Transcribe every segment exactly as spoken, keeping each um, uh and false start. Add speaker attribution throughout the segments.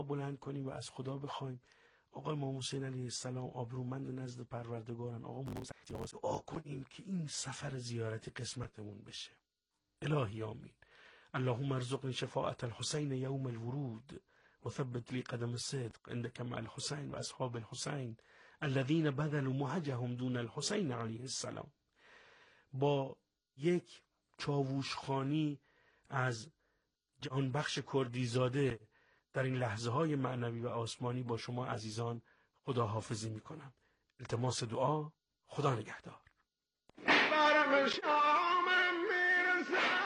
Speaker 1: بلند کنیم و از خدا بخوایم آقا امام حسین علیه السلام آبرومند نزد پروردگارن، آقا موسی دعا کنیم که این سفر زیارتی قسمتمون بشه. الهی آمین. اللهم ارزقنی شفاعت الحسین یوم الورود و ثبت لی قدم الصدق عندك مع الحسین و اصحاب الحسین الذين بذلوا مهجهم دون الحسین علیه السلام. با یک چاووشخانی از جهانبخش کردیزاده در این لحظه های معنوی و آسمانی با شما عزیزان خداحافظی می کنم. التماس دعا. خدا نگهدار. برم شامم میرسم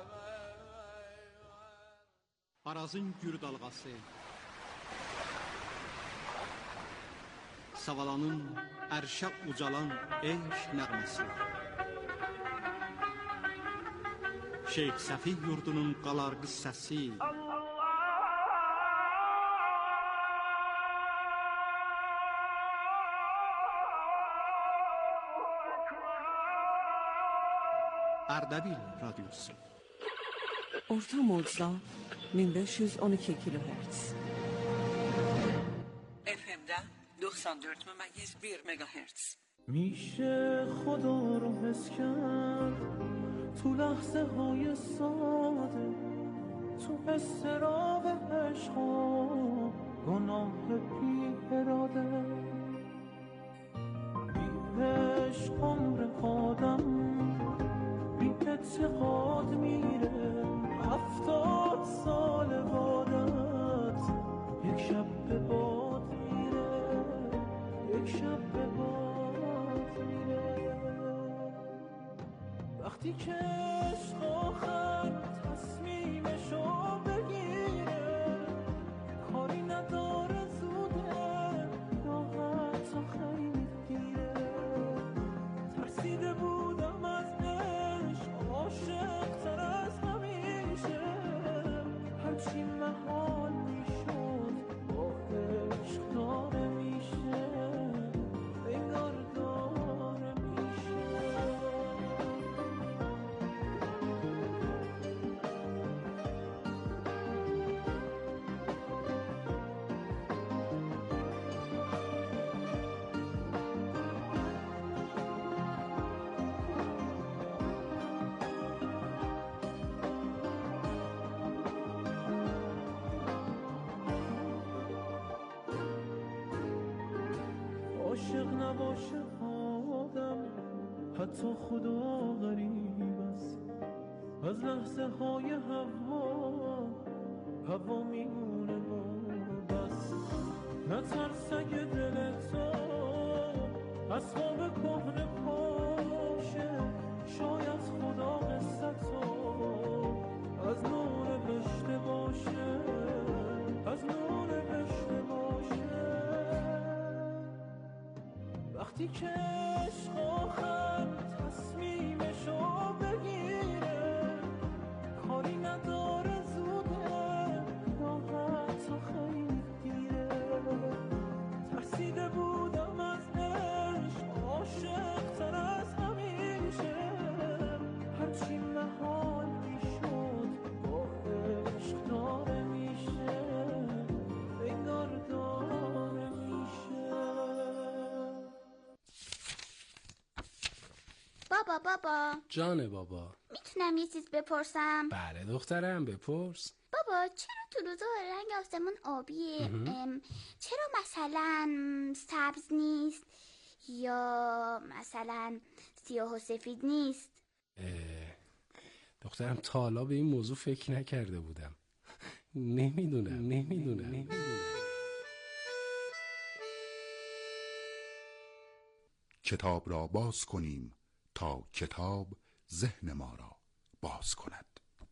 Speaker 2: Arazın gür dalğası, Savalanın ərşə ucalan eşq nəğməsi, Şeyx Səfi yurdunun qalar qıssəsi, Ərdəbil radyosu.
Speaker 3: Orta modda min beş yüz on iki kilohertz. اف ام doksan dört ممیز bir megahertz.
Speaker 4: میشه خدا رو حس کرد تو لحظه های ساده، تو استراب عشق و گناه بی اراده. بی عشق عمر آدم بی اعتقاد میره، هفتاد سال بادت یک شب به باد میره، یک شب به باد میره. وقتی که عشق آخر تصمیمشو بگیره، کاری نداره زوده یا حتی خیلی دیره. ترسیده بودم از عشق، عاشق تر از همیشه، هرچی محال میشد با عشق داره میشه، انگار داره میشه. عاشق نباشه آدم، حتی خدا غریب است. از لحظه های هوا هوا میمونه و بس. نترس اگه دل تو اسباب کهنه پاشه، شاید خدا قصه تو از نو نوشته باشه، از نو نوشته باشه. وقتی که عشق آخر تصمیمشو بگیره، کاری نداره زوده یا حتی خیلی دیره. ترسیده بودم از عشق، عاشق تر از همیشه، هرچی محال میشد با عشق داره میشه، انگار داره میشه.
Speaker 5: بابا بابا
Speaker 1: جان بابا،
Speaker 5: میتونم یه چیز بپرسم؟
Speaker 1: بله دخترم بپرس.
Speaker 5: بابا چرا تو روزا رنگ آسمون آبیه؟ ام، چرا مثلا سبز نیست یا مثلا سیاه و سفید نیست؟
Speaker 1: دخترم تا حالا به این موضوع فکر نکرده بودم. نمیدونم نمیدونم نمیدونم
Speaker 6: کتاب را باز کنیم تا کتاب ذهن ما را باز کند.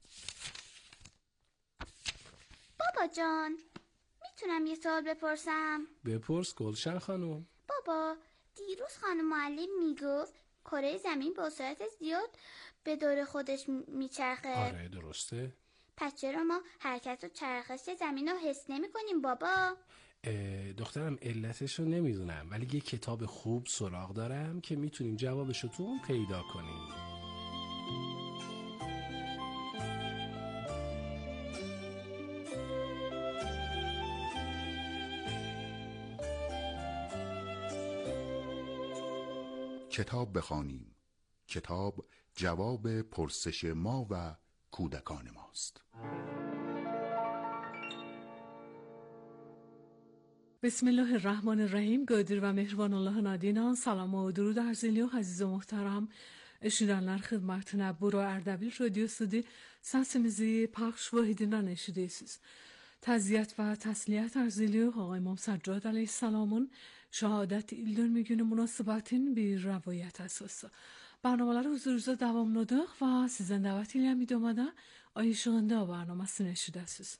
Speaker 5: بابا جان میتونم یه سوال بپرسم؟
Speaker 1: بپرس گلشن خانم.
Speaker 5: بابا دیروز خانم معلم میگفت کره زمین با سرعت زیاد به دور خودش میچرخه.
Speaker 1: آره درسته.
Speaker 5: پس چرا ما حرکت و چرخش زمین رو حس نمی کنیم بابا؟
Speaker 1: دخترم علتش رو نمیدونم، ولی یه کتاب خوب سراغ دارم که میتونیم جوابش رو تو اون پیدا کنیم.
Speaker 6: کتاب بخوانیم. کتاب جواب پرسش ما و کودکان ماست.
Speaker 7: بسم الله الرحمن الرحیم. قادر و مهربان الله نادینا. سلام و درود عرض الیو عزیز و محترم eşidenler xidmətine Bura Ərdəbil Radiosudur. Səsimizi pəxş vahidinə eşidirsiniz. Təziyyət və təsliyyət arz ediyor Ağay İmam Səccad Aleyhisselamın şəhadət il dönümü günü münasibətin bir rəvayət əsası. برنامه‌ları huzurunuzda davamlıdır və sizdən dəvət edirəm idamada Ay işığında برنامəsini eşidəsiniz.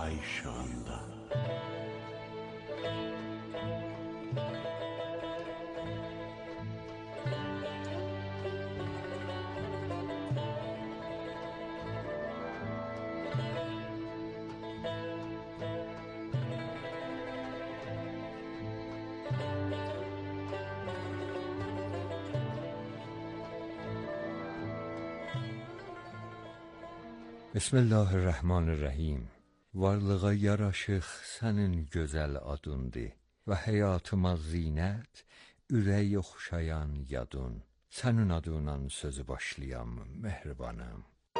Speaker 8: ay ışığında.
Speaker 9: Bismillahirrahmanirrahim. Varlığa yaraşıq sənin gözəl adındır və həyatıma zinət, ürək oxşayan yadın. Sənin adından sözü başlayam, mehribanım.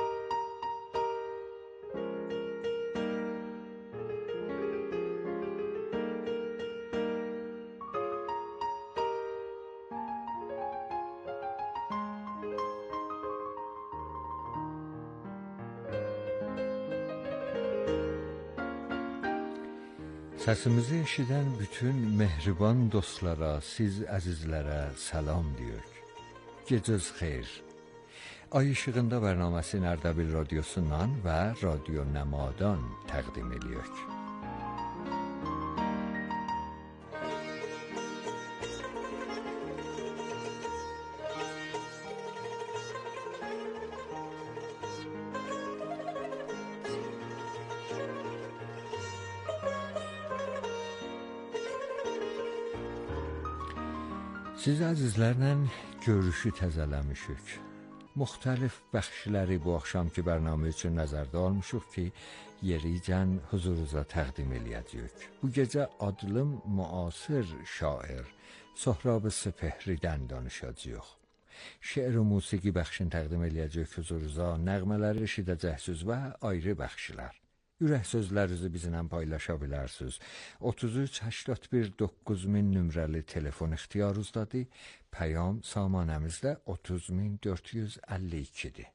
Speaker 9: Səsimizi eşidən bütün mehriban dostlara, siz əzizlərə salam deyək. Gecəz xeyir. Ay işığında bərnaməsini Ərdəbil radiosundan və Radio Nəmadan təqdim edirik. Siz əzizlərlə görüşü təzələmişik. Müxtəlif bəxşləri bu axşamki bərnamə üçün nəzərdə almışıq ki, yericən huzurunuza təqdim eləyəcəyik. Bu gecə adlım müasir şair Sohrab Sepehridən danışacağıq. Şeir və musiqi bəxşini təqdim eləyəcəyik huzurunuza, nəğmələri eşidəcəksiniz və ayrı bəxşlər. Ürək sözlərinizi bizimlə paylaşa bilərsiniz. otuz üç səksən bir doqquz min nömrəli telefon ixtiyarınızdadır. Pəyam samanəmizdə otuz min dörd yüz əlli ikidir.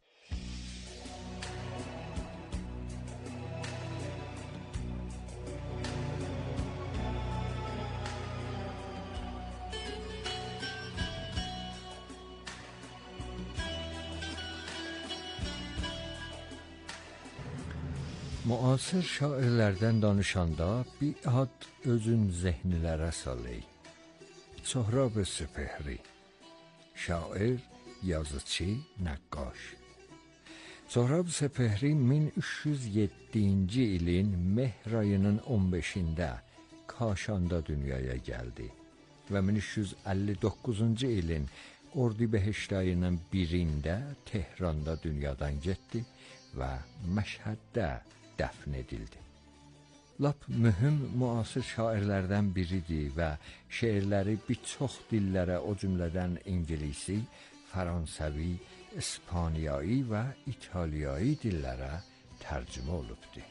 Speaker 9: Müasir şairlərdən danışanda bir ad özün zehnilərə salır. Sohrab Sepehri, şair, yazıcı, nəqqaş. Sohrab Sepehri min üç yüz yeddinci ilin mehr ayının on beşində Kaşanda dünyaya gəldi və min üç yüz əlli doqquzuncu ilin Ordubeheşt ayının birində Tehranda dünyadan getdi və Məşhəddə dəfn edildi. Lap mühüm müasir şairlərdən biridir və şeirləri bir çox dillərə, o cümlədən İngilisi, Fransəvi, İspaniyayı və İtaliyayı dillərə tərcümə olubdur.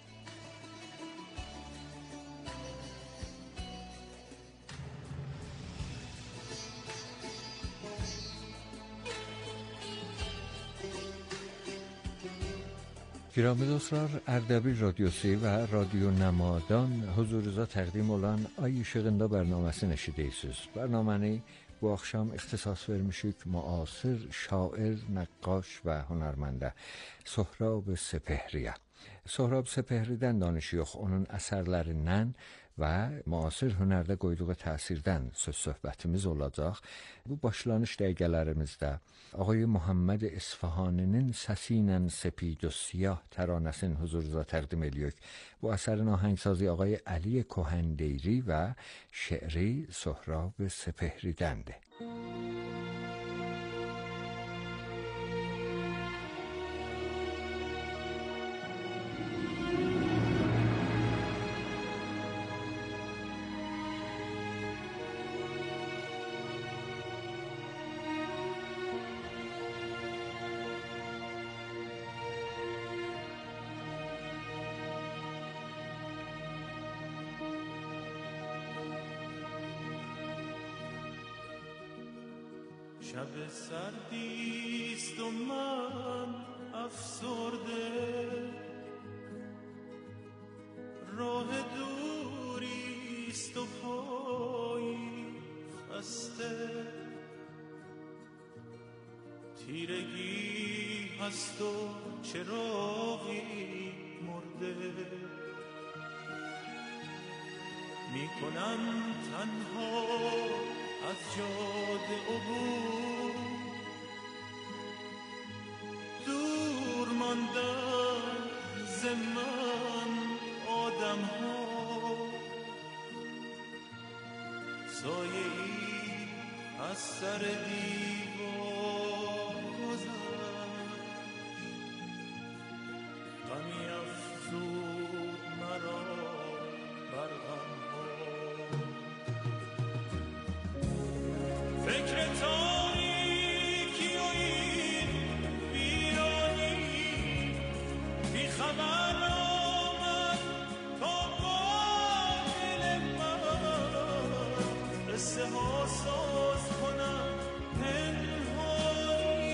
Speaker 9: Girəmi dostlar, Ərdəbil radiosu və Radio Nəmadan huzurunuza təqdim olan Ay işığında bərnaməsini eşidirsiniz. Bərnaməni bu axşam ixtisas vermişik müasir şair, nəqqaş və hünərməndə Sohrab Sepehriyə. Sohrab Sepehridən danışıyıq, onun əsərlərindən və müasir hünərdə qoyduğu təsirdən söz söhbətimiz olacaq. Bu başlanış dəqiqələrimizdə Ağay Muhammed İsfahaninin Səsi ilə Sepid و Siyah təranəsini huzurunuza təqdim edirik. Bu əsərin ahəngsazı Ağay Əli Kohendeyri və şeiri Sohrab Sepehridəndir.
Speaker 4: شب سردیست و من افسرده راه دوریست و پایی خسته تیرگی هست و چراغی مرده میکنم تنها از جاده عبور، دور ماندن ز من آدم ها، سایه ای از سر دیوار گذشت، غمی افزود مرا بر غم ها. فکر تاریکی و این ویرانی بی خبر آمد تا قابل من، قصه ها ساز کنم پنهانی.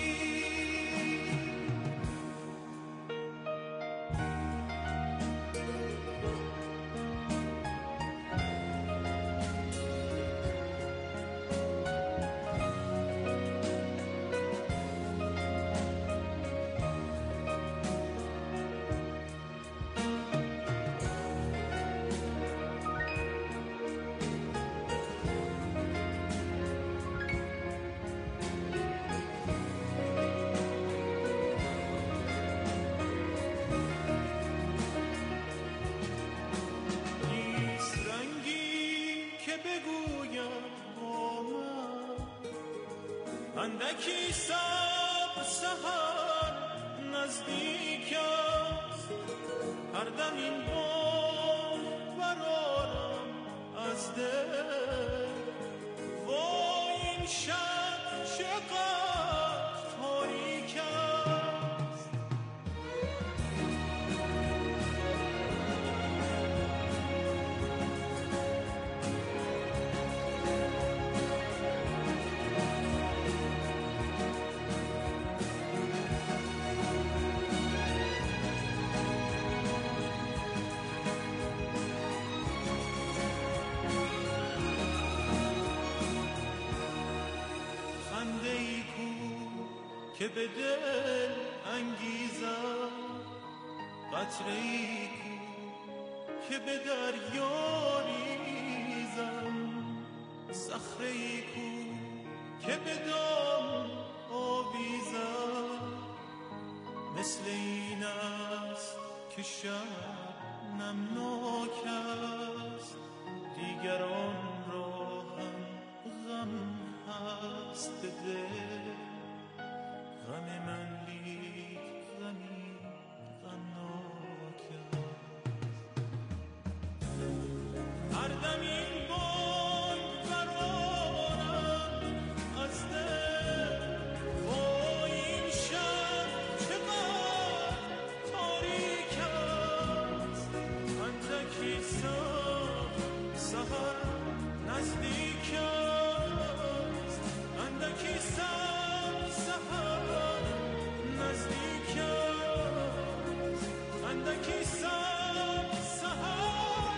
Speaker 4: اندکی صبر سحر نزدیک است، هر دم این بام برارم از دل، وای این شب چقدر تاریک است. که به دل انگیزم، قطره‌ای کو که به دریا ریزم، صخره‌ای کو که به دام آویزم، مثل این است که شب نمناک است، دیگران را هم غم هست به دل، غم من لیک غمی غمناک است. هر دم این بانگ برارم از دل، وای این شب چقدر تاریک است، اندکی صبر سحر نزدیک است، اندکی صبر سحر نزدیک است، اندکی صبر سحر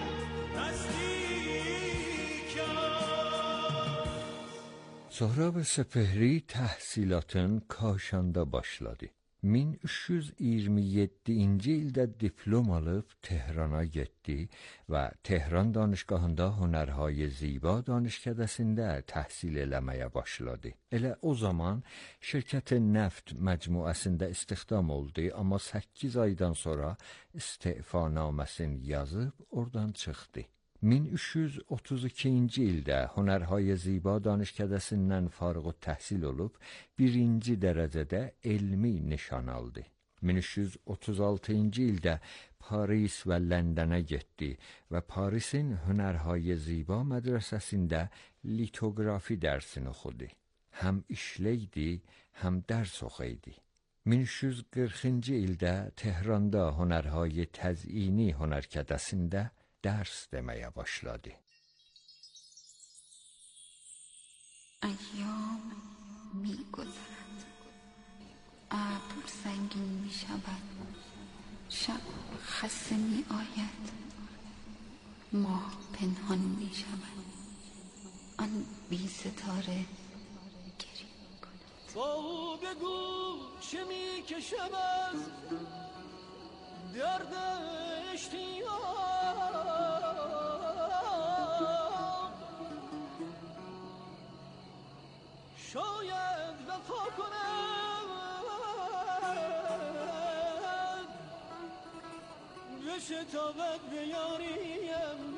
Speaker 4: نزدیک است.
Speaker 9: Sohrab Sepehri təhsilatın Kaşanda başladı. min üç yüz iyirmi yeddinci ildə diplom alıb Tehrana getdi və Tehran danışqahında Hünərhay Ziba danışkədəsində təhsil eləməyə başladı. Elə o zaman şirkətin Neft məcmuəsində istihdam oldu, amma səkkiz aydan sonra istifanaməsini yazıb oradan çıxdı. min üç yüz otuz ikinci ildə Hünərhay Ziba danışkədəsindən fariğ təhsil olub, birinci dərəcədə elmi nişan aldı. min üç yüz otuz altıncı ildə Paris və Londona getdi və Parisin Hünərhay Ziba mədrəsəsində litografi dərsini oxudu. Həm işlə idi, həm dərs oxuydu. min üç yüz qırxıncı ildə Tehranda Hünərhay Təzini hünərkədəsində dərs deməyə başladı.
Speaker 8: ایام می گذرد، ابر سنگین می شود، شب خسته می آید، ماه پنهان می شود، آن بی ستاره گریه می کند.
Speaker 4: با او بگو چه می کشم از درد اشتیاق، شاید وفا کنم بشتابد به یاریم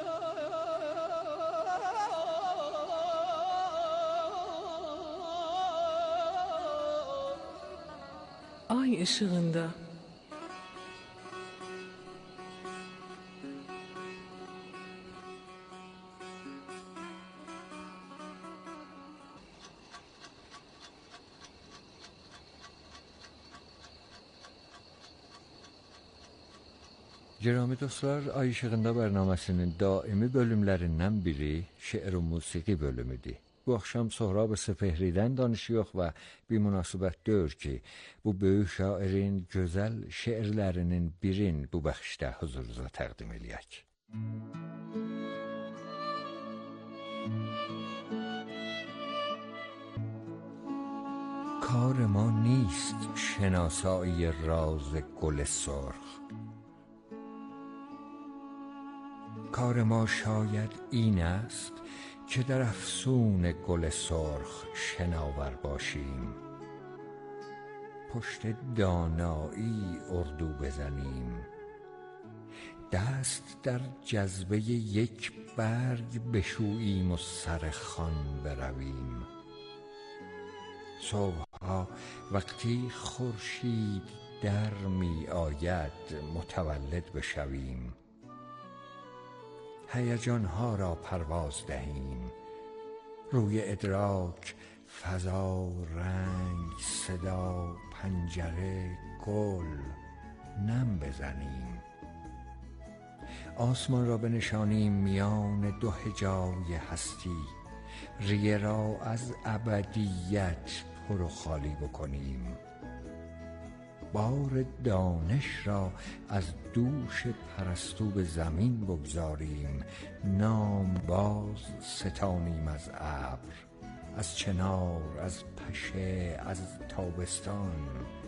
Speaker 7: Ay ışığında.
Speaker 9: Girami dostlar, Ay İşığında bərnaməsinin daimi bölümlərindən biri şeir və musiqi bölümüdür. Bu axşam Sohrab Sepehridən danışıyoruz və bir münasibət deyir ki, bu böyük şairin gözəl şeirlərinin birin bu bəxşdə huzurunuza təqdim eləyək. کار ما نیست شناسایی راز گل سرخ، کار ما شاید این است که در افسون گل سرخ شناور باشیم، پشت دانایی اردو بزنیم، دست در جذبه یک برگ بشوییم و سر خوان برویم. صبحها وقتی خورشید در می آید متولد بشویم، هیجانها را پرواز دهیم، روی ادراک فضا، رنگ، صدا، پنجره، گل نم بزنیم، آسمان را بنشانیم میان دو حجای هستی، ریه را از ابدیت پر و خالی بکنیم، بار دانش را از دوش پرستو به زمین بگذاریم، نام باز ستانیم از ابر، از چنار، از پشه، از تابستان،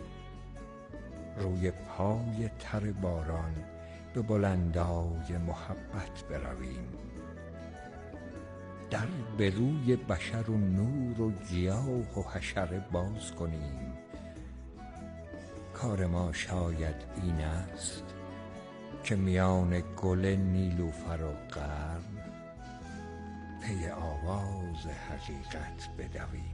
Speaker 9: روی پای تر باران به بلندای محبت برویم، در به روی بشر و نور و گیاه و حشره باز کنیم. کار ما شاید این است که میان گل نیلوفر و قرن پی آواز حقیقت بدویم.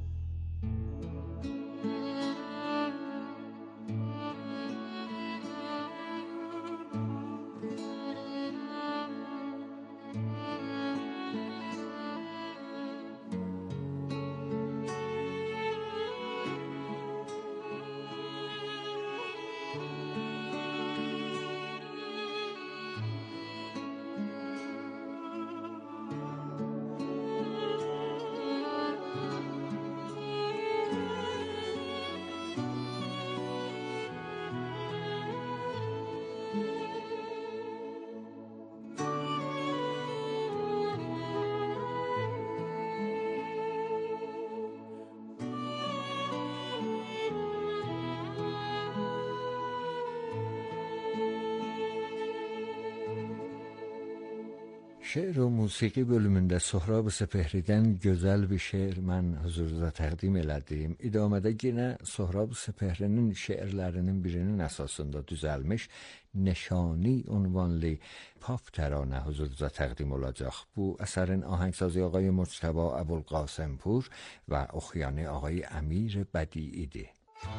Speaker 9: Şeir və musiqi bölümündə Sohrab Sepehridən gözəl bir şeir mən huzurunuza təqdim elədim. İdamədə yenə Sohrab Sepehrinin şeirlərinin birinin əsasında düzəlmiş Neşani ünvanlı pop təranə huzurunuza təqdim olacaq. Bu əsərin ahəngsazı آقای مجتبی ابوالقاسمپور və oxuyanı آقای امیر بدیعیdir.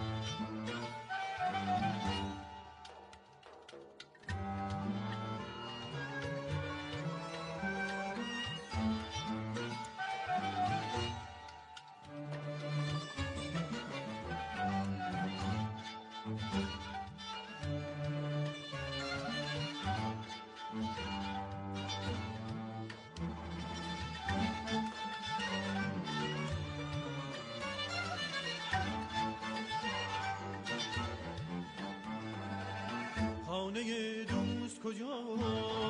Speaker 4: دوست کجاست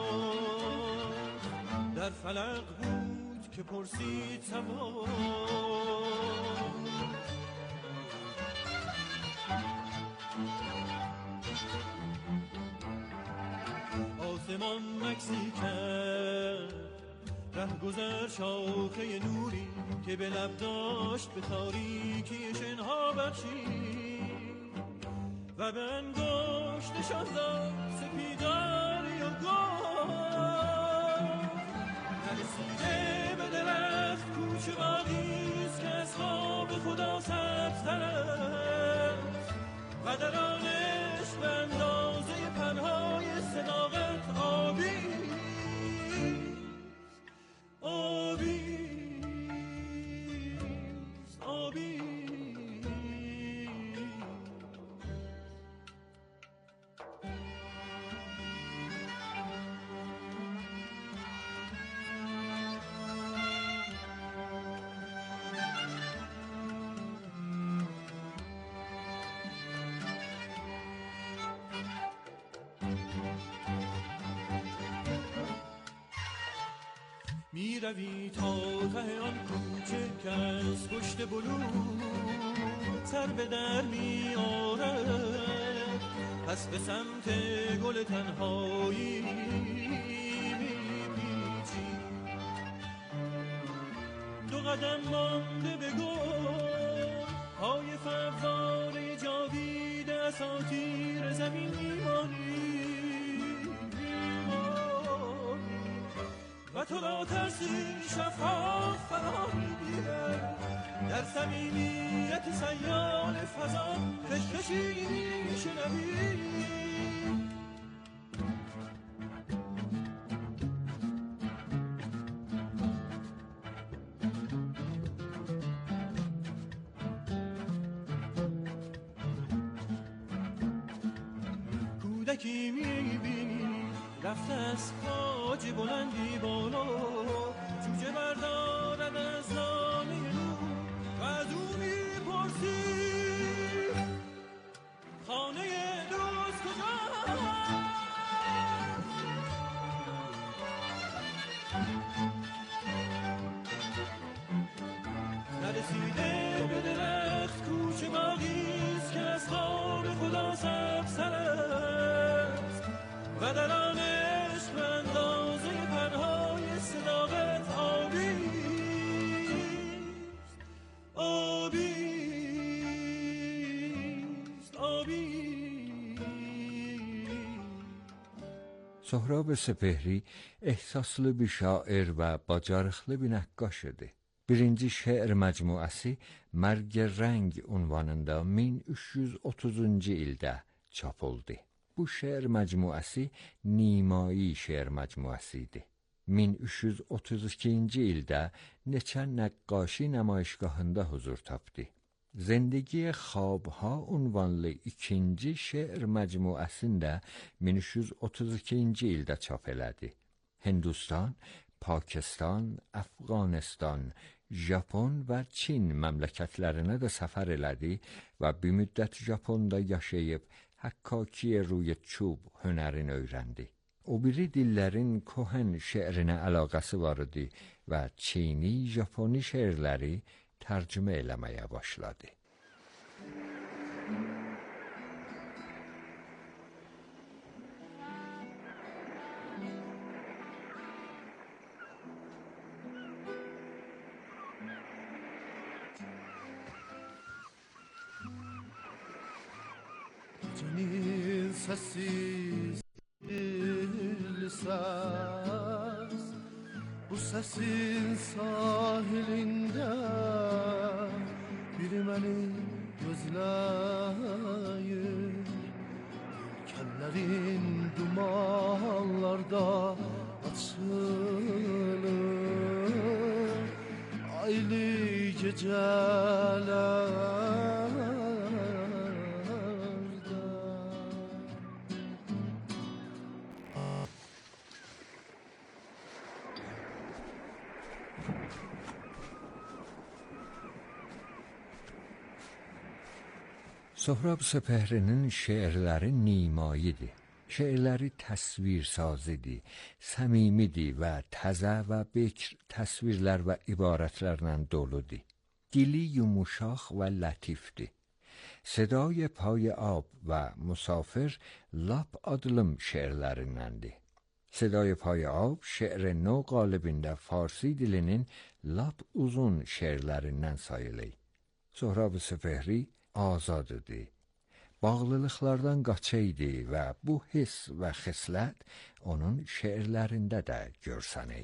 Speaker 4: در فلک بود که پرسید سوا آسمان مکسی کرد ره گذر شاخه نوری که به لب داشت به تاریکی شنها بخشید و به انگشتشان داد سپیداری و گفت نرسیده به درخت کوچه باغیست که از خواب خدا سبزتر است و در آن عشق به اندازه پرهای صداقت آبی آبی آبی می روی تا ته آن کوچه که از پشت بلور سر به در می آرد پس به سمت گل تنهایی می پیچی دو قدم مانده به گل پای فواره جاوید اساطیر زمین میمانی و تو را ترسی شفاف فرا میگیرد در صمیمیت سیال فضا خشخشی میشنوی کودکی میبینی رفته از خاج بلندی بالا جوجه بردارد از دانه رو و از او میپرسی خانه دوست کجاست نرسیده به درخت کوچه باغیست که از خواب خدا سبزتر است و در آن عشق به اندازه پرهای صداقت آبیست آبیست آبیست.
Speaker 9: سهراب سپهری ehsaslı bir şair və bacarıqlı bir nəqqaşıdır. Birinci şeir məcmuəsi Mərg Rəng unvanında min üç yüz otuzuncu ildə çap oldu. Bu şeir məcmuəsi Nimai şeir məcmuəsi idi. min üç yüz otuz ikinci ildə neçə nəqqaşi nümayişgahında huzur tapdı. Zindagi Xobha unvanlı ikinci şeir məcmuəsini də min üç yüz otuz ikinci ildə çap elədi. Hindistan, Pakistan, Əfqanistan, Japon və Çin məmləkətlərinə də səfər elədi və bir müddət Japonda yaşayıb Hakkakiye ruy çub hünərini öyrəndi. O biri dillərin kohen şeirinə əlaqəsi var idi və Çini, Japoni şeirləri tərcümə eləməyə başladı.
Speaker 4: Senin sessiz ses, bu sesin sahilinde biri beni gözleyir. Yelkenlerin dumanlarda açılır, aylı geceler.
Speaker 9: Sohrab Səpəhrinin şeirləri nimaidir. Şeirləri təsvirsazidir, səmimidir və təzə və bekr təsvirlər və ibarətlərlə doludur. Dili yumuşaq və lətifdir. Sedای پای آب و مسافر لپ adlım şeirlərindəndir. صدای pay آب şeir nö qalibində Farsi dilinin lap uzun şeirlərindən sayılır. Sohrab Sepehri azadıdır. Bağlılıqlardan qaçaydı və bu hiss və xislət onun şeirlərində də görsənir.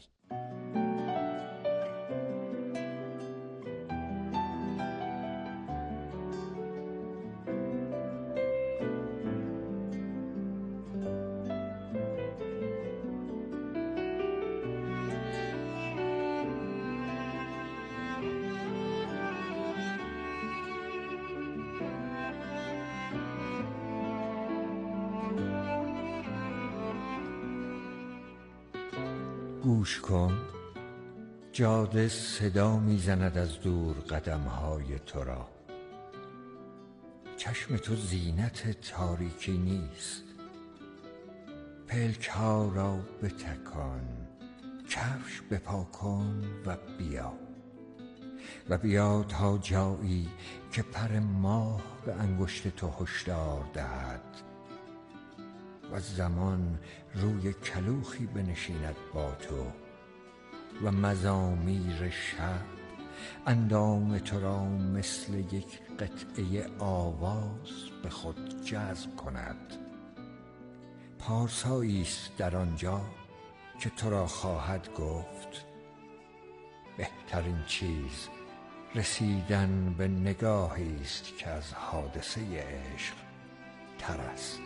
Speaker 9: گوش کن، جاده صدا میزند از دور قدمهای تو را. چشم تو زینت تاریکی نیست. پلک ها را بتکان، کفش بپا کن و بیا و بیا تا جایی که پر ماه به انگشت تو هشدار دهد و زمان روی کلوخی بنشیند با تو و مزامیر شب اندام تو را مثل یک قطعه آواز به خود جذب کند. پارسایی است در آنجا که تو را خواهد گفت بهترین چیز رسیدن به نگاهی است که از حادثه عشق تر است.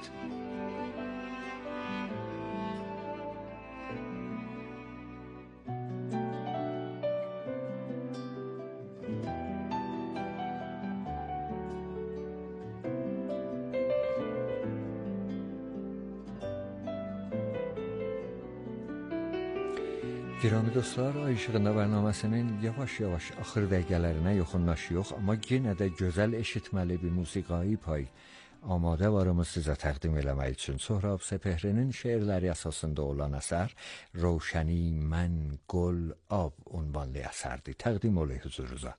Speaker 9: Girami dostlar, Ay İşığında bərnaməsinin yavaş-yavaş axır dəqiqələrinə yaxınlaşıyoruz, amma yenə də gözəl eşitməli bir musiqai pay amadə varımız sizə təqdim eləmək üçün. Sohrab Sepehrinin şeirləri əsasında olan əsər Roşəni Mən Gül Ab ünvanlı əsərdir. Təqdim olay huzurunuza.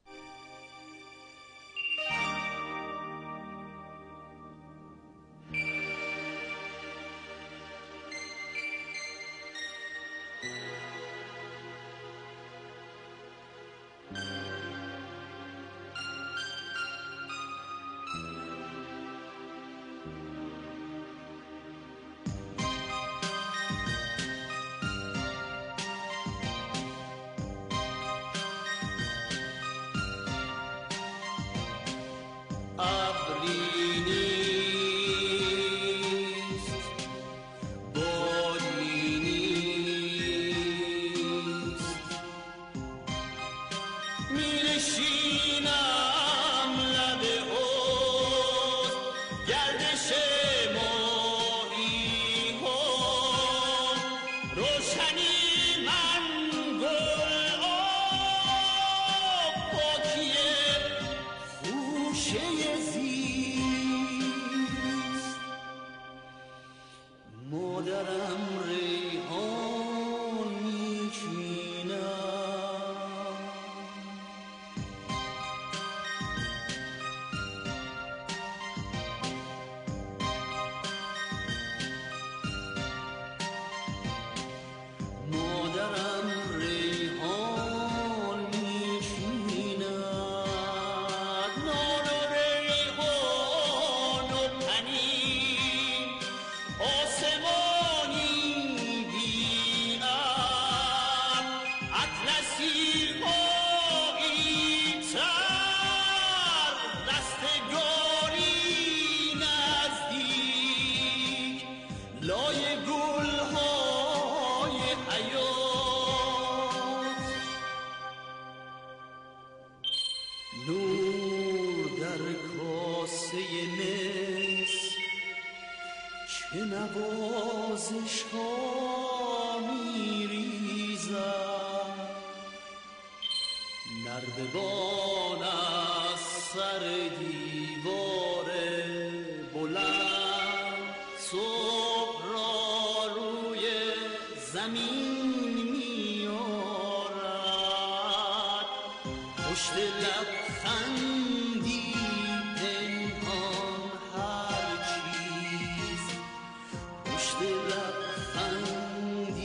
Speaker 4: پشت لبخندی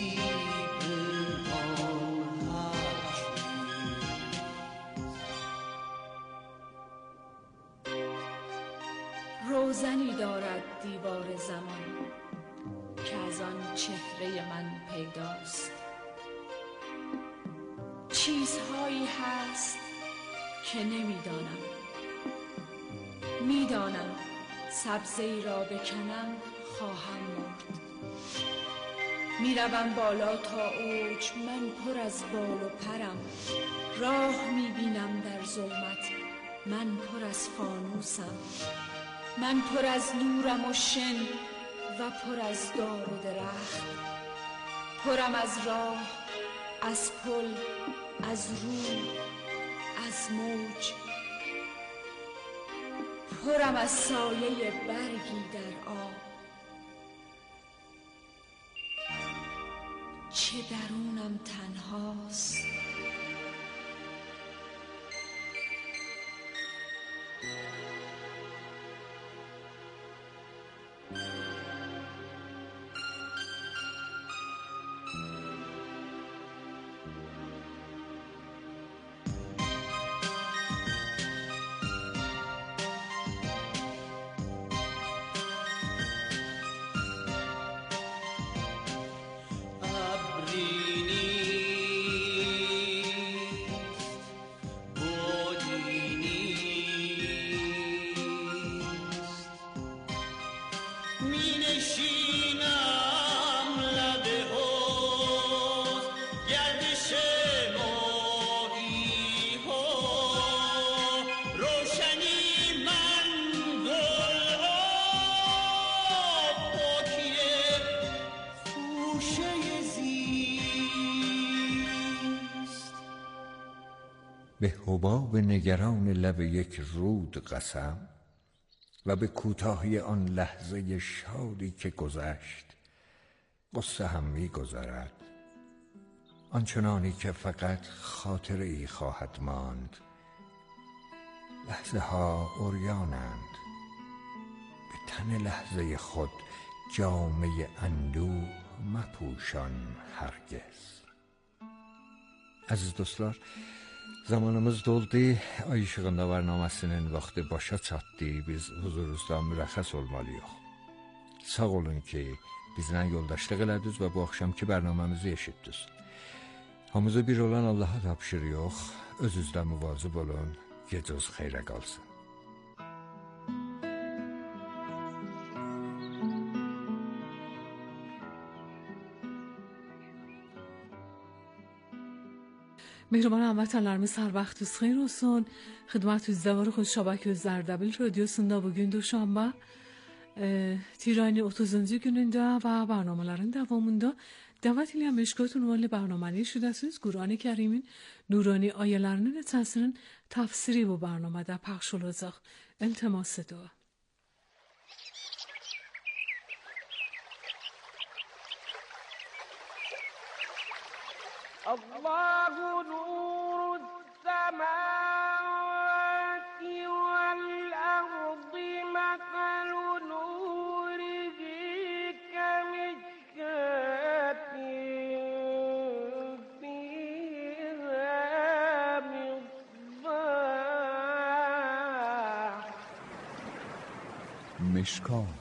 Speaker 10: روزنی دارد دیوار زمان که از آن چهره من پیداست. چیزهایی هست که نمیدانم. میدانم سبزه‌ای را بکنم خواهم مرد. میروم بالا تا اوج، من پر از بال و پرم. راه میبینم در ظلمت، من پر از فانوسم. من پر از نورم و شن و پر از دار و درخت. پرم از راه، از پل، از رو، از موج. پرم از سایه برگی در آب. چه درونم تنهاست.
Speaker 9: به حباب نگران لب یک رود قسم و به کوتاهی آن لحظه شادی که گذشت قصه هم می گذرد، آنچنانی که فقط خاطره ای خواهد ماند. لحظه ها عریانند، به تن لحظه خود جامه اندوه مپوشان هرگز. Aziz dostlar, zamanımız doldu. Ay işığında varnamasının vaxtı başa çatdı. Biz huzurunuzda mürəxxəs olmalıyıq. Sağ olun ki, bizlə yoldaşlıq elədiniz və bu axşamki bərnaməmizi eşitdiniz. Hamımızı bir olan Allaha tapşırıq. Özünüzdə müvazib olun. Gecəniz xeyrə qalsın.
Speaker 7: مهربان هموطنlarımız hər vaxtınız xeyir olsun. Xidmətinizdə var xud şəbəkə Ərdəbil radiosunda bugün Duşanbə تیرانی otuzuncu günündə və برنامələrin davamında dəvət edirəm eşqat ünvanlı برنامəni eşidəsiniz. Qurani Kərimin nurani ayələrinin əsasının təfsiri bu برنامədə pəxş olacaq. İltimas ediyorum.
Speaker 11: الله نور السماوات والأرض مثل نوره كمشكاة فيها مصباح
Speaker 6: مشکات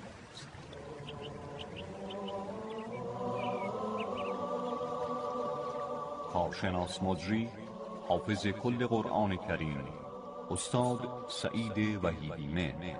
Speaker 12: کارشناس مجری حافظ کل قرآن کریم استاد سعید وحیدی مهر.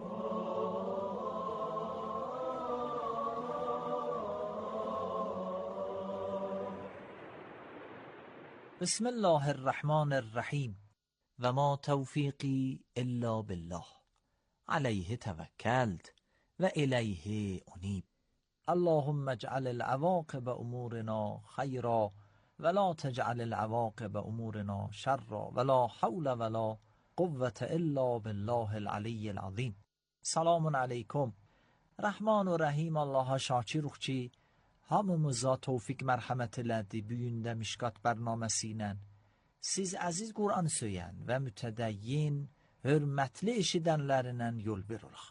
Speaker 13: بسم الله الرحمن الرحیم و ما توفیقی الا بالله علیه توکلت و الیه انیب. اللهم اجعل العواقب امورنا خیرا ولا تجعل العواقب امورنا شرا ولا حول ولا قوة الا بالله العلی العظیم. Selamun aleyküm. Rahman و Rahim Allah'a şakiruq hamımıza tevfik mərhəmət elədi bu gün də Mişkat bərnaməsi ilə. Siz əziz Qur'an söyən və mütədəyyin, hörmətli eşidənlərinə yol verirıq.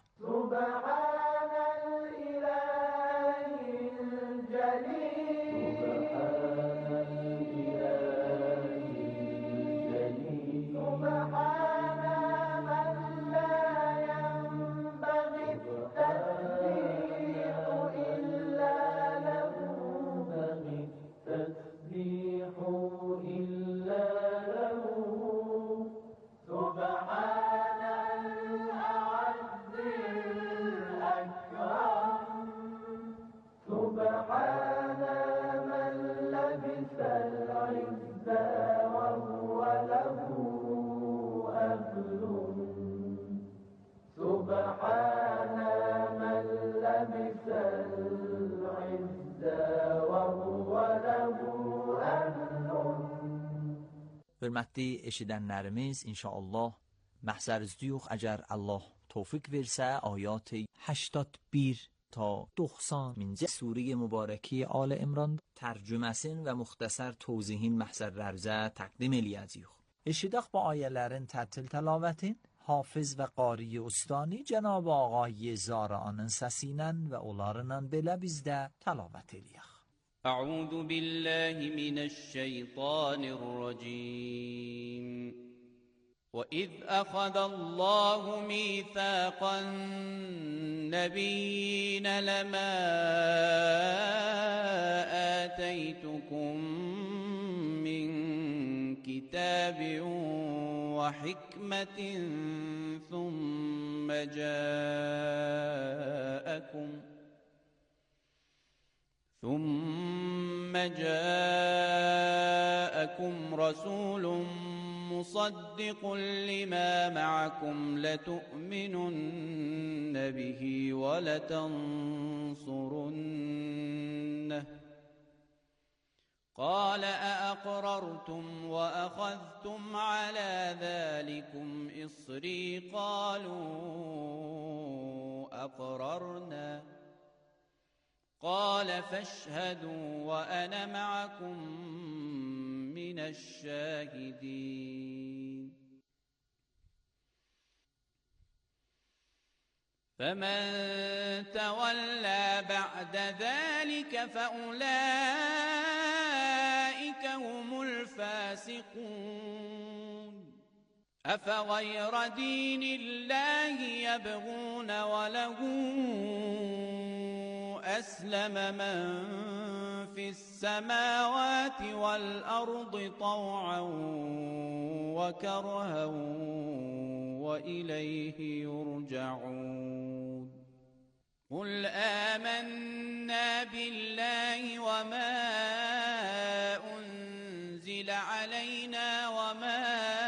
Speaker 11: سبحان من لا ينبغي
Speaker 13: Hörmətli eşidənlərimiz, inşallah məhzər izləyək, əgər Allah tövfiq versə, ayat هشتاد و یک تا doksanıncı sure mübarəki Ali İmran tərcüməsin və müxtəsər توضیحین məhzər rəvzə təqdim eləyəcəyik. Eşidək bu ayələrin tərtil təlavətin Hafız və qari ustani Cənab Ağay Zara'nın səsi ilə və onlarla belə biz də təlavət eləyək.
Speaker 14: أعوذ بالله من الشيطان الرجيم وإذ أخذ الله ميثاق النبيين لما آتيتكم من كتاب وحكمة ثم جاءكم ثم جاءكم رسول مصدق لما معكم لتؤمنن به ولتنصرنه قال أأقررتم وأخذتم على ذلكم إصري قالوا أقررنا قال فاشهدوا وأنا معكم من الشاهدين فمن تولى بعد ذلك فأولئك هم الفاسقون أفغير دين الله يبغون وله أسلم من في السماوات والأرض طوعا وكرها وإليه يرجعون قل آمنا بالله وما أنزل علينا وما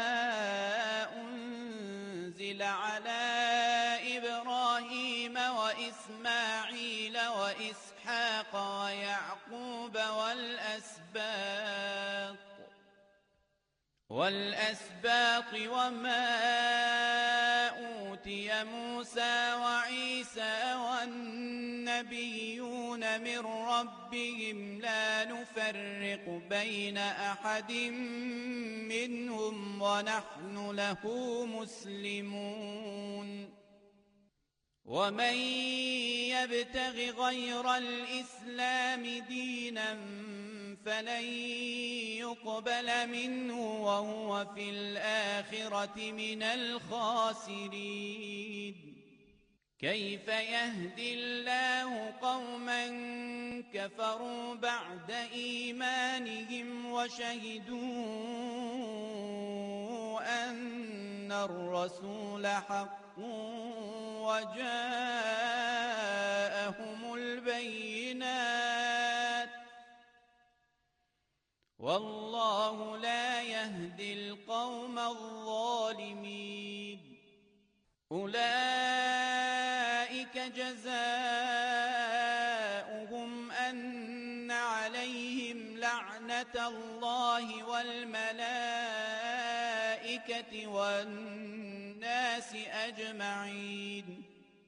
Speaker 14: أنزل على إبراهيم وإسماعيل وإسحاق ويعقوب والأسباط والأسباط وما أوتي موسى وعيسى والنبيون من ربهم لا نفرق بين أحد منهم ونحن له مسلمون ومن يبتغ غير الإسلام دينا فلن يقبل منه وهو في الآخرة من الخاسرين كيف يهدي الله قوما كفروا بعد إيمانهم وشهدوا أن الرسول حق وجاءهم البينات والله لا يهدي القوم الظالمين أولئك جزاؤهم أن عليهم لعنة الله والملائكة والناس أجمعين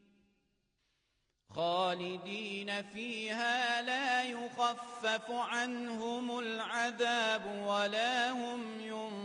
Speaker 14: خالدين فيها لا يخفف عنهم العذاب ولا هم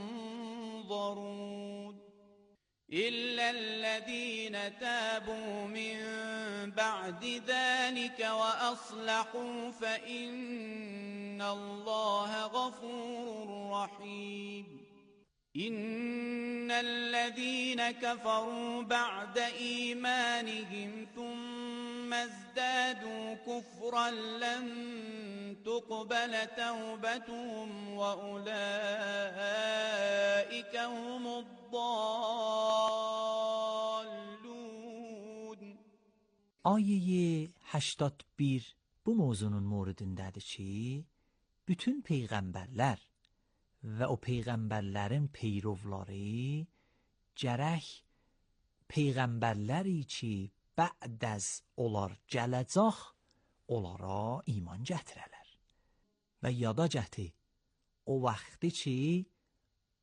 Speaker 14: ينظرون إلا الذين تابوا من بعد ذلك وأصلحوا فإن الله غفور رحيم إن الذين كفروا بعد إيمانهم ثم ازدادوا كفرا لن تقبل توبتهم وأولئك هم الضالون.
Speaker 13: Ayəyə هشتاد و یک bu mövzunun mövzudundadır ki, bütün peyğəmbərlər və o peyğəmbərlərin peyrovları gərək peyğəmbərləri ki bə'd az onlar gələcək onlara iman gətirələr və yada gətir o vaxtı ki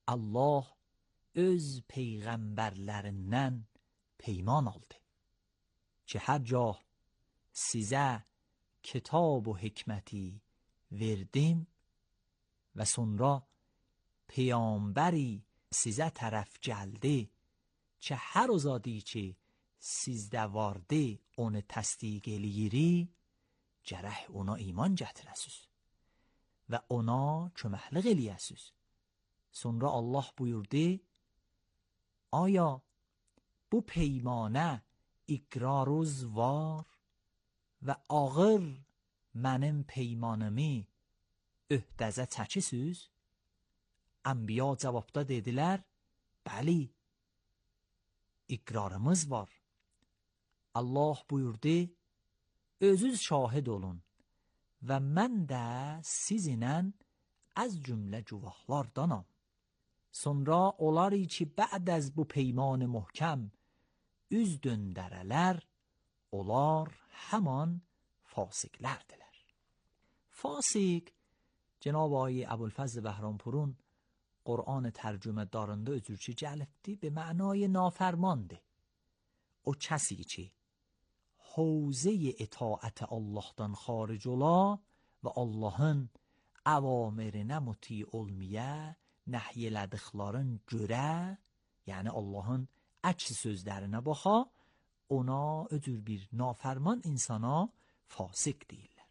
Speaker 13: Allah öz peyğəmbərlərindən peyman aldı. Ki hər gah sizə kitab و hikməti verdim və sonra peyğəmbəri sizə tərəf gəldi ki hər o zadı ki sizdə vardı onu təsdiq eləyiri, gərək ona iman gətirəsiz və ona köməklik eləyəsiz. Sonra Allah buyurdu: آیا bu peymana iqraruz var və ağır mənim peymanımı öhdəzə çəkisiz? Anbiya cavabda dedilər: bəli, iqrarımız var. Allah buyurdu: özünüz şahid olun və mən də sizinlə az cümlə guvahlardanam. Sonra onlar ki بعد از bu peyman محکم üz döndərələr, onlar həman fasiqlərdilər. Fasiq, Cenab-ı Ağay Əbulfəzl Bəhrampurun Qur'an tərcümədarında özürçü gəlibdi به معنای نافرمانده. o کسی که حوزه اطاعت Allah'tan خارج ola və Allah'ın əvamirinə muti olmaya, nəhy elədiklərin görə, yəni Allah'ın əks sözlərinə baxa, ona öcür bir nafərman insana fasik deyirlər.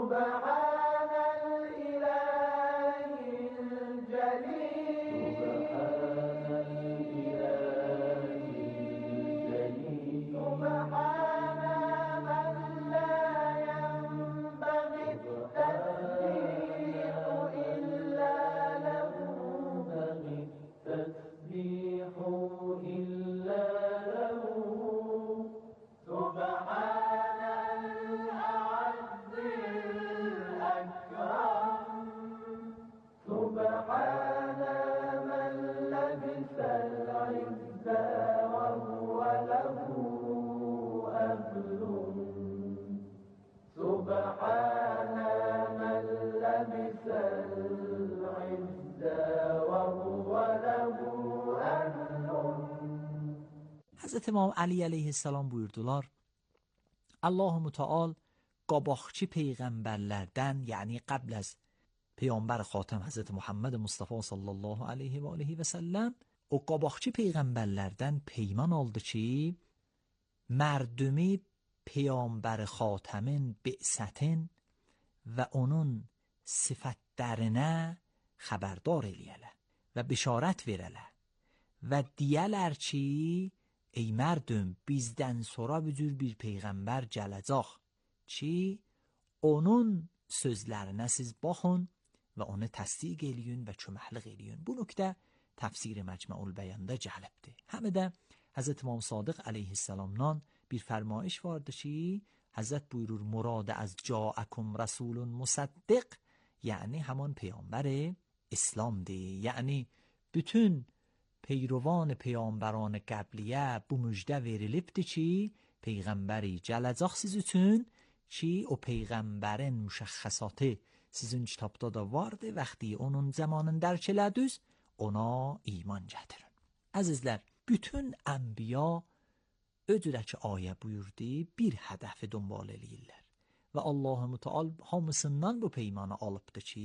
Speaker 13: Hazreti İmam Ali علیه السلام buyurdular: Allah Müteal qabaqçı peyğəmbərlərdən, yəni qabl az peyğəmbər xatəm Hazreti Muhammed Mustafa sallallahu aleyhi və aleyhi və səlləm, o qabaqçı peyğəmbərlərdən peyman aldı ki, mərdumi peyğəmbər xatəmin bi'sətin və onun sifətlərinə xəbərdar eləyələ və bişarət verələ və deyələr ki, ey mərdüm, bizdən sonra bu cür bir peyğəmbər gələcək ki, onun sözlərinə siz baxın və onu təsdiq eləyin və köməklik eləyin. Bu nöqtə təfsir Məcmu'ul Bəyanda gəlibdir. Həm də Həzrət İmam Sadiq əleyhissalamdan bir fərmayış vardı ki, Həzrət buyurur: murad az ca'akum rasulun musaddiq, yəni həman peyğəmbər İslamdır. Yəni bütün پیروان پیامبران قبلیه bu müjdə verilibdir ki, peyğəmbəri gələcək siz üçün ki, o peyğəmbərin müşəxxəsatı sizin kitabda da vardı. Vəxti onun zamanını dərk elədiniz, ona iman gətirin. Əzizlər, bütün ənbiya öcürəki ayə buyurdu, bir hədəfi dönbal eləyirlər. Və Allah-u Müteal hamısından bu peymanı alıbdır ki,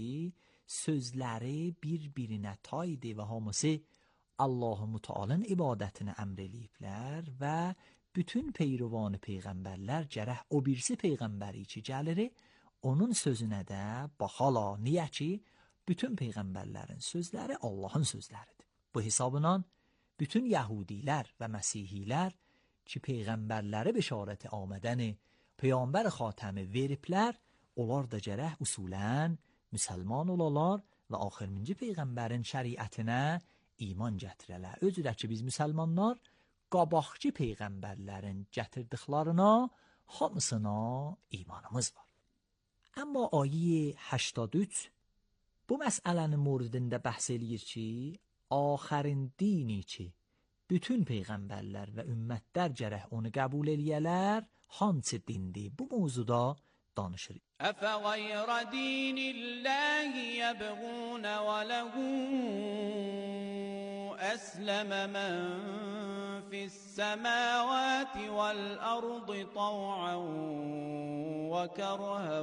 Speaker 13: sözləri bir-birinə taydı və hamısı Allah-u Mütealın ibadətini əmr eləyiblər və bütün peyrovan peyğəmbərlər gərək o birisi peyğəmbəri ki gəlir, onun sözünə də baxala. Niyə ki, bütün peyğəmbərlərin sözləri Allahın sözləridir. Bu hesabla bütün Yahudilər və Məsihilər ki, peyğəmbərləri bişarəti amədəni peyğəmbər xatəmi veriblər, onlar da gərək usulən müsəlman olalar və axırıncı peyğəmbərin şəriətinə iman gətirələr. Özürə ki, biz müsəlmanlar qabaqçı peyğəmbərlərin gətirdiklərina hamısına imanımız var. Amma ayə هشتاد و üç bu məsələnin موردində bəhs eləyir ki, axərin dini ki, bütün peyğəmbərlər və ümmətlər gərək onu qəbul eləyələr, hansı dindir? Bu mövzuda danışır.
Speaker 14: أفغير دين الله يبغون وله أسلم من في السماوات والأرض طوعا وكرها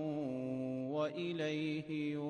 Speaker 14: وإليه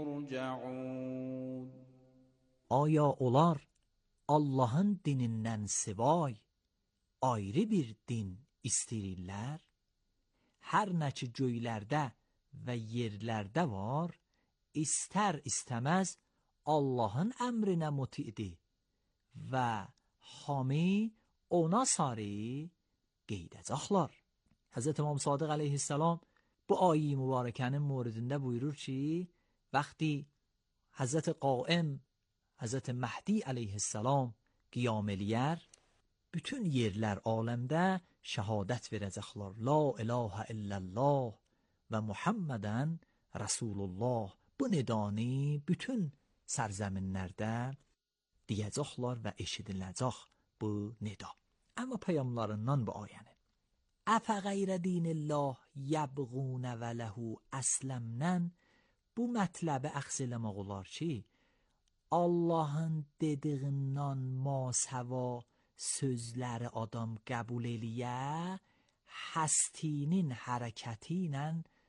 Speaker 14: يرجعون.
Speaker 13: Aya onlar Allahın dinindən sivay ayrı bir din istəyirlər? Hər nə ki göylərdə və yerlərdə var, istər istəməz Allahın əmrinə mutidir və hami ona sarı qeydəcəklər. Həzrət İmam Sadiq aleyhisselam bu ayi mübarəkənin موردində buyurur ki, vəqti Həzrət Qaim, Həzrət Məhdi aleyhisselam qiyam eləyər, bütün yerlər aləmdə şəhadət verəcəklər. La ilahə illallah və Muhammədən Rasulullah. Bu nidani bütün sərzəminlərdə deyəcəklər və eşidiləcək bu nida. Amma peyğəmbərlərindən bu ayəni. Əfə qeyrə dinillah yəbğunə və ləhu əsləmnən, bu mətləbi əxs eləmək olar ki, Allahın dediğindən masəva sözləri adam qəbul eləyə, həstinin hərəkəti ilə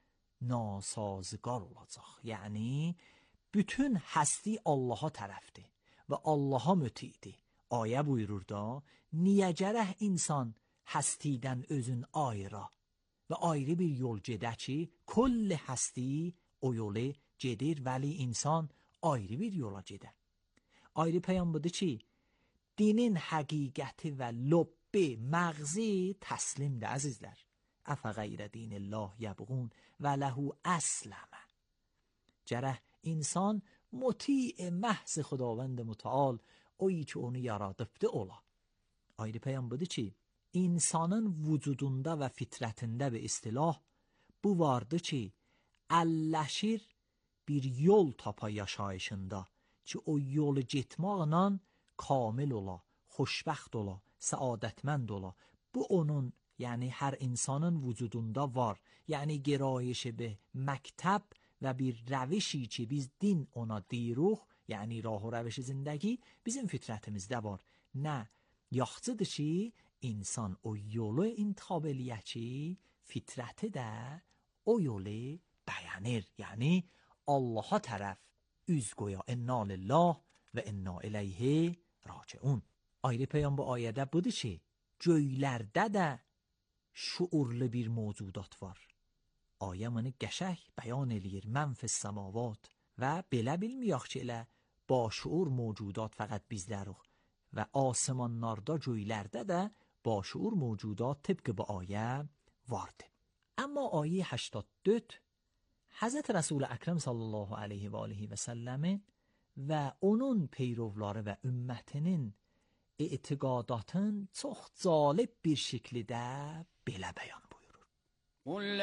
Speaker 13: nasazgar olacaq. Yəni, bütün həsti Allaha tərəfdir və Allaha mütidir. Ayə buyurur da, niyə gərək insan həstidən özün ayıra və ayrı bir yol gedə ki, kulli həsti o yolu gedir, vəli insan ayrı bir yola gedə. Ayrı peyam budur ki, dinin həqiqəti və lobbi, məğzi təslimdir, əzizlər. Əfə qeyrə dinillah yəbğun və ləhu əsləmə. Gərək insan muti' məhz xudavənd mütəal, oyi ki onu yaradıbdı ola. Ayrı peyam budur ki, insanın vücudunda və fitrətində bir istilah bu vardı ki, əlləşir bir yol tapa yaşayışında ki, o yolu getməklə kamil ola, xoşbəxt ola, səadətmənd ola. Bu onun, yəni hər insanın vücudunda var. Yəni gerayişi bir məktəb və bir rəvişi ki, biz din ona deyiruq, yəni rah-u rəviş-i zindəgi bizim fitrətimizdə var. Nə yaxçıdır ki, insan o yolu intixab eləyə ki, fitrəti də o yolu bəyənir. Yəni Allaha tərəf üz qoya. İnna lillah və inna ileyhi raciun. Ayrı peyam bu ayədə budur ki, göylərdə də şuurlu bir mövcudat var. Ayə bunu qəşəng bəyan eləyir. Mən fis səmavat və belə bilməyək ki, elə ba şuur mövcudat fəqət bizləruq və asimanlarda, göylərdə də ba şuur mövcudat tıpkı bu ayə vardır. Amma ayə هشتاد و دو Həzrət Rəsul Əkrəm sallallahu aleyhi və aleyhi və səlləmin və onun peyrovları və ümmətinin etiqadatın çox cəlib bir şəkildə belə bəyan buyurur.
Speaker 14: قل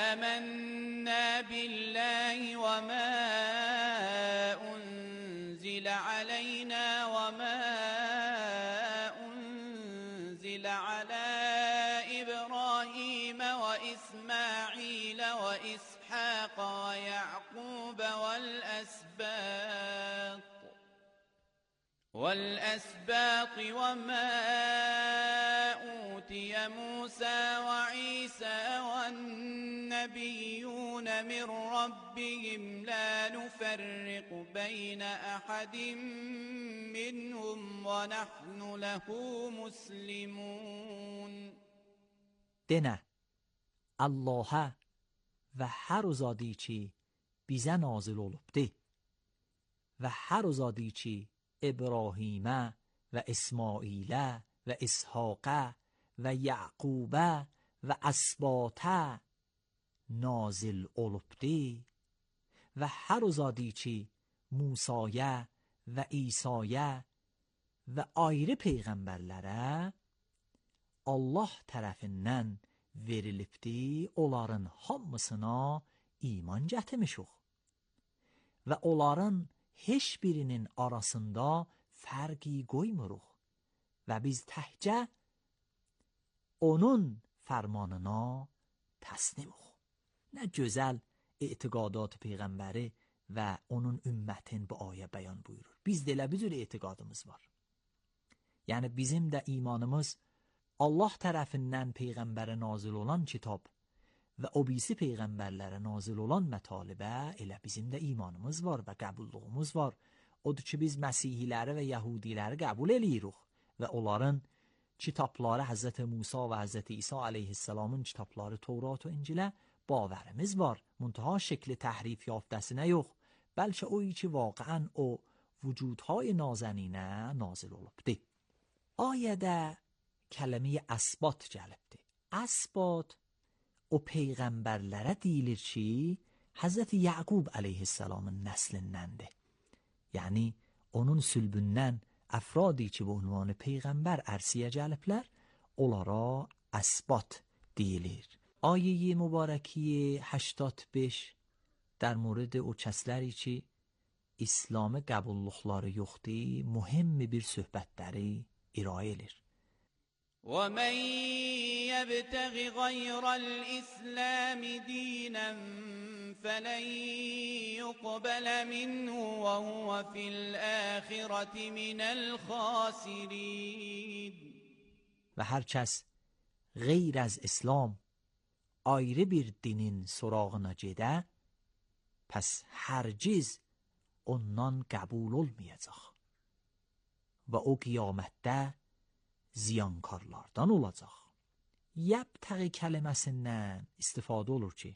Speaker 14: آمنا بالله وما أنزل علينا وما أنزل على إبراهيم وإسماعيل وإسحاق ويعقوب والأسباط والأسباط وما أوتي موسى وعيسى والنبيون من ربهم لا نفرق بين أحد منهم ونحن له مسلمون.
Speaker 13: Denə, Allaha və hər uzadi ki bizə nazil olubdi və hər uzadi ki İbrahimə və İsmailə və İshaqə və Yaqubə və Əsbatə nazil olubdi və hər uzadi ki Musaya və İsaya və ayrı peyğəmbərlərə Allah tərəfindən verilibdi, onların hamısına iman gətirmişik və onların heç birinin arasında fərqi qoymuruq və biz təhcə onun fərmanına təslimuq. Nə gözəl etiqadat peyğəmbəri və onun ümmətin bu ayə bəyan buyurur. Biz də elə bir cür etiqadımız var. Yəni bizim də imanımız Allah tərəfindən peyğəmbərə nazil olan kitab və o birisi peyğəmbərlərə nazil olan mətalibə elə bizim də imanımız var və qəbulluğumuz var. Odur ki biz Məsihiləri və Yəhudiləri qəbul eləyirik və onların kitabları Həzrət Musa və Həzrət İsa əleyhissalamın kitabları Tevrat və İncilə bavarımız var. Muntaha şəkli təhrif yaftəsinə yox, bəlkə o ki واقعا o vücudهای نازنینə nazil olubdur. Ayədə kəlmə əsbat gəlibdir. Əsbat o peyğəmbərlərə deyilir ki, Həzrət Yaqub əleyhissalamın nəslindəndir. Yəni onun sülbündən əfradi ki bu ünvanı peyğəmbər ərsiyə gəliblər, onlara əsbat deyilir. Ayə mübarəki هشتاد و پنج در مورد o kəsləri ki İslamı qəbulluqları yoxdur, mühim bir söhbətləri irayə edir.
Speaker 14: وَمَنْ يَبْتَغِ غَيْرَ الْإِسْلَامِ دِينًا فَلَنْ يُقْبَلَ مِنْهُ وَهُوَ فِي الْآخِرَةِ مِنَ الْخَاسِرِينَ.
Speaker 13: و هر کس غیر از اسلام ayrı bir dinin sorağına gedə, pəs hərgiz ondan qəbul olmayacaq və o qiyamətdə ziyankarlardan olacaq. Yəbtəği kəlməsindən istifadə olur ki,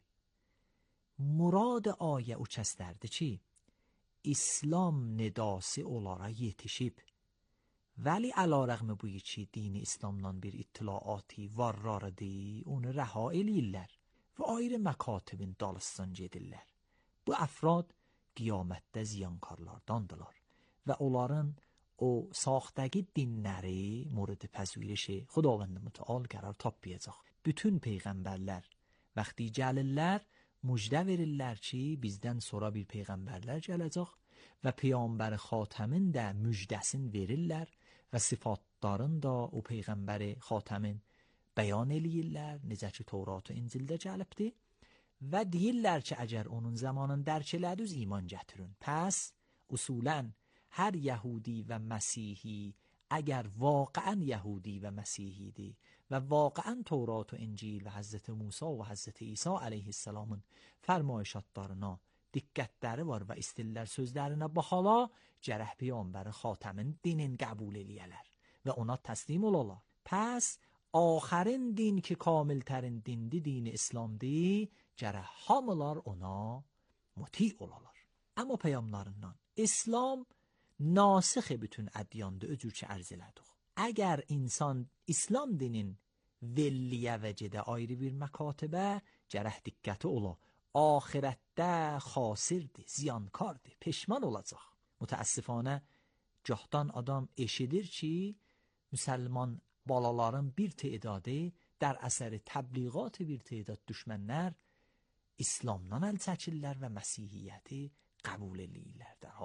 Speaker 13: murad ayə o kəslərdir ki, İslam nidası onlara yetişib, ولی علا رغم بوی چی دین اسلامdan bir ittilaati varrarıdır, onu rəha eləyirlər və ayrı məkatibin dalısından gedirlər. Bu əfrad qiyamətdə ziyankarlardandırlar və onların o saxtəgi dinləri mورد پذیرش خداوند متعال qərar tapmayacaq. Bütün peyğəmbərlər vaxtı gəlirlər, müjdə verirlər ki, bizdən sonra bir peyğəmbərlər gələcək və peyğəmbər xatəmin də müjdəsini verirlər və sifatların da o peyğəmbər xatəmin bəyan eləyirlər, necə ki Tevrat və İncildə gəlibdir və deyirlər ki, əgər onun zamanını dərk elədiniz iman gətirin. Pəs usulən hər Yəhudi və Məsihi əgər واقعا Yəhudi və Məsihiydi və واقعا Tevrat və İncil və Həzrət Musa və Həzrət İsa əleyhissalamın fərmayışatlarına diqqətləri var və istillər sözlərinə baxala, gərək peyğəmbər xatəmin dinin qəbul eləyələr və ona təslim olalar. Pəs آخرین din ki kamiltərin dindi dini İslamdır, gərək hamılar ona muti olalar. Amma peyğəmbarından İslam nasixi bütün ədyandır, öcür ki ərz elədik. Əgər insan İslam dinin velliyə və gedə ayrı bir məkatibə, gərək diqqəti ola. Ahirətdə xasirdir, ziyankardır, peşman olacaq. Mütəəssifانه gahdan adam eşidir ki, müsəlman balaların bir tedadı در اثر təbliğat bir tedad düşmənlər İslamdan əl çəkirlər və Məsihiyyəti qəbul eləyirlər.